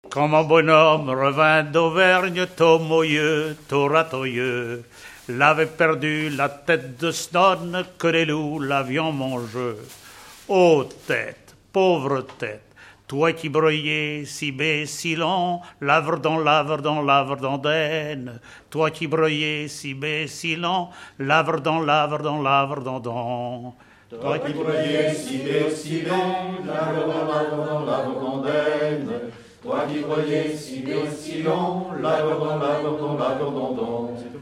Quand mon bonhomme revint d'Auvergne, Tomoyeux, Toratoyeux, l'avait perdu la tête de Snon, que les loups l'avions mangé. Ô tête, pauvre tête, toi qui broyais si bais, si long, lavre dans d'aine. Toi qui broyais si bais, si long, lavre dans dans. Toi qui broyais si bais, si long, lavre dans d'aine. Toi qui broyais si bais, si long, lavre dans